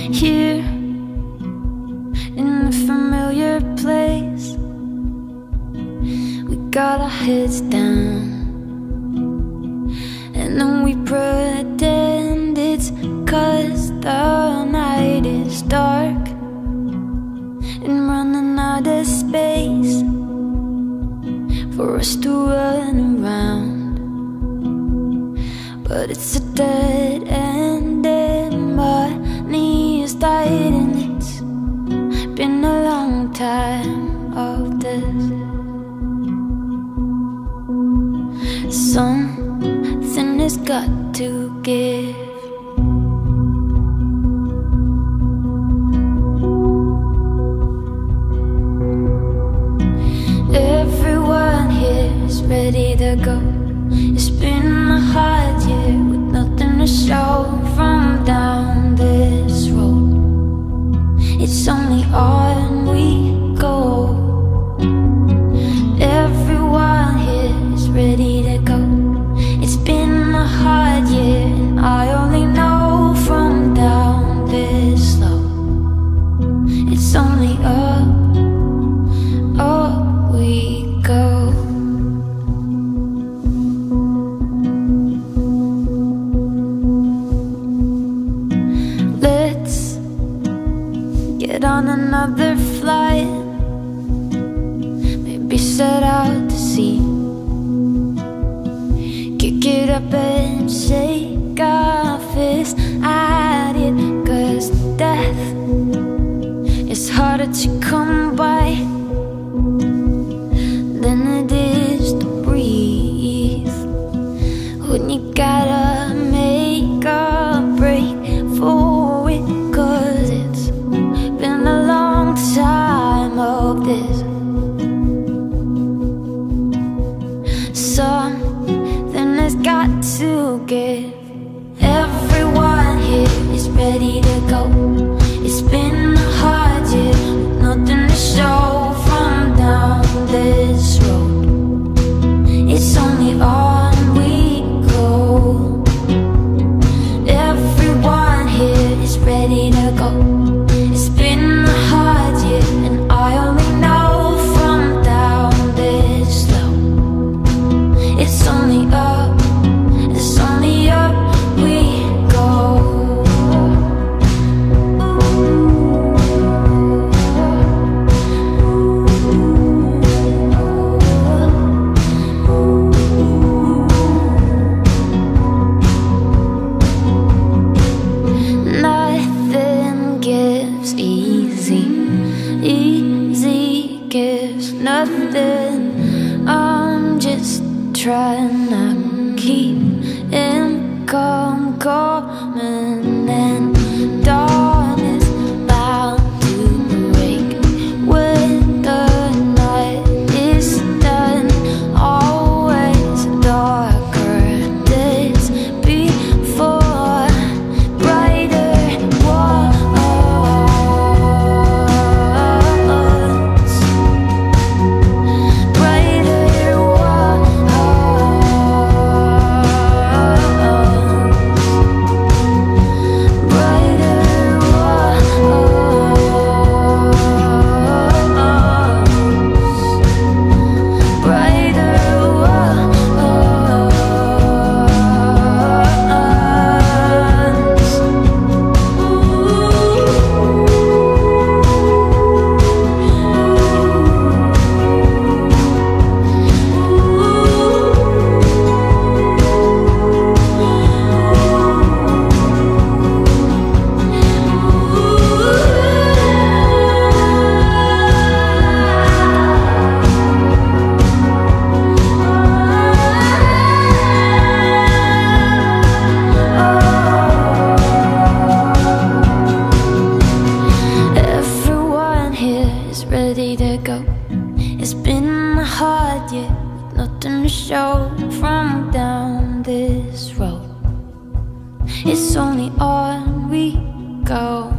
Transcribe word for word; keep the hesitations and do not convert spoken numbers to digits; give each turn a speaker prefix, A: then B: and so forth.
A: here in a familiar place. We got our heads down and then we pretend it's 'cause the night is dark and running out of space for us to run around. But it's a dead end and my knees tight, and it's been a long time of this. Something has got to give. Everyone here is ready to go. It's been a hard year with nothing to show from down this road. It's only on we go. Everyone here is ready to go. It's been a hard year and I only know from down this low. It's only up, up we go. Let's get on another flight, maybe set out to sea. Kick it up and shake our fist at it, 'cause death is harder to come by than it is to breathe. When you gotta make a break for it, 'cause it's been a long time of this. Something has got to give. Everyone here is ready to go. It's been a hard year, nothing to show from down this road. It's only on we go. Everyone here is ready to go. It's been a hard year and I only know from down this low. It's only up, it's only up we go. Nothing gives easy, easy gives nothing. I'm just trying to keep income coming, and dawn is bound to break when the night is done. Always darker days before brighter ones. Brighter ready to go. It's been a hard year with nothing to show from down this road. It's only on we go.